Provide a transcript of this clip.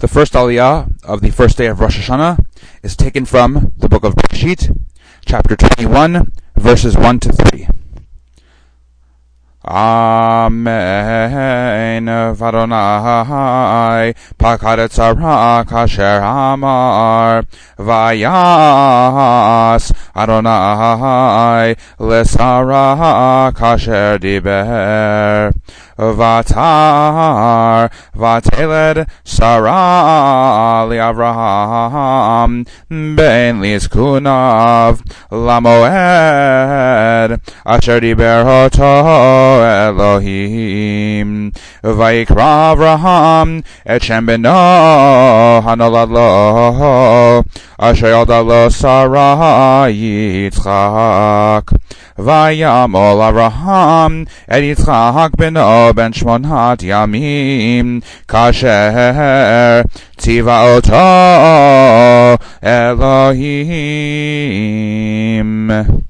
The first aliyah of the first day of Rosh Hashanah is taken from the book of Bereshit, chapter 21, verses 1 to 3. Amen. Vadonai pakad tzara kasher amar vayas Adonai lesara kasher diber vatar vateled Sarah liAvraham ben lizkunav lamoed asher diber hoto Elohim vayikra Avraham et shem beno hanolad lo asher yolda lo Sarah Yitzchak vayamol Avraham et Yitzchak beno ben shmonat yamim kasher tziva oto Elohim.